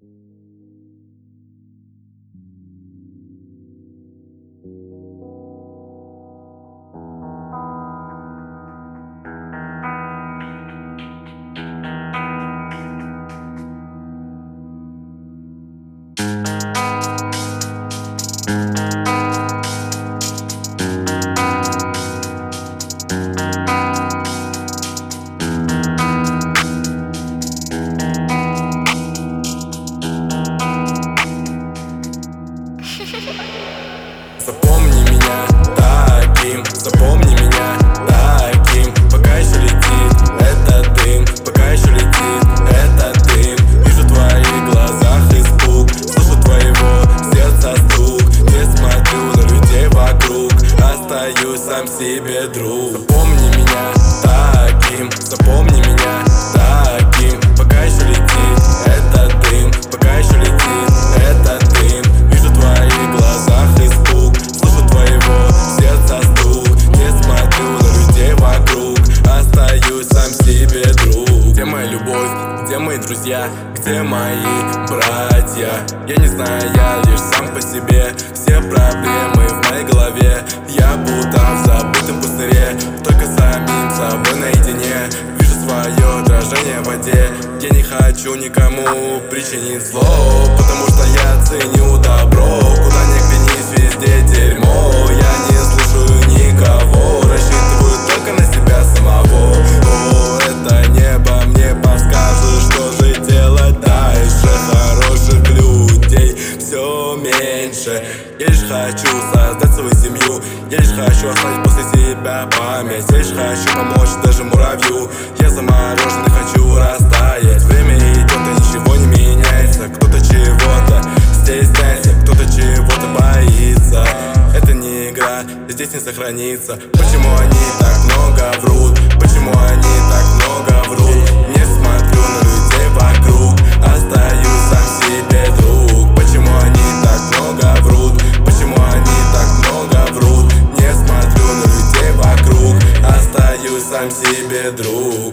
Запомни меня таким, запомни меня таким. Пока еще летит этот дым, пока еще летит этот дым. Вижу в твоих глазах испуг, слышу твоего сердца стук. Не смотрю на людей вокруг, остаюсь сам себе друг. Запомни меня таким, запомни меня таким. Пока еще летит этот дым, пока еще летит этот дым. Вижу в твоих глазах испуг, слышу твоего сердца стук. Не смотрю на людей вокруг, остаюсь сам себе друг. Где моя любовь, где мои друзья, где мои братья? Я не знаю, я лишь сам по себе. Все проблемы в моей голове, я будто в забытом пустыре, только самим собой наедине. Вижу свое отражение в воде. Я не хочу никому причинить зло, потому что я ценю добро. Куда ни глянись, везде дерьмо. Я не слушаю никого, рассчитываю только на себя самого. О, это небо мне подскажет, что же делать дальше. Хороших людей все меньше. Я лишь хочу создать свою семью, я лишь хочу оставить после себя память. Я лишь хочу помочь даже муравью. Я замороженный, хочу растаять. Время идет, и ничего не меняется. Кто-то чего-то стесняется, кто-то чего-то боится. Это не игра, здесь не сохранится. Почему они так много врут? Почему они так много врут? Не смотрю на людей вокруг, остаюсь сам себе друг. Почему они так много врут? Почему они так много врут? Не смотрю на людей вокруг, остаюсь сам себе друг.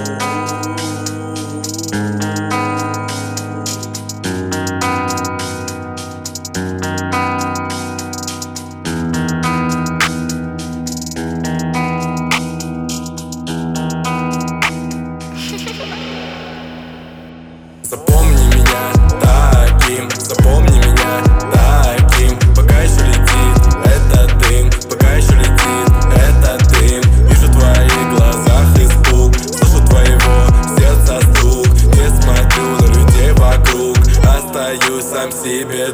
Запомни меня таким, запомни меня таким. Пока еще летит этот дым, пока еще летит этот дым. Вижу в твоих глазах испуг, слышу твоего сердца стук. Не смотрю на людей вокруг, остаюсь сам себе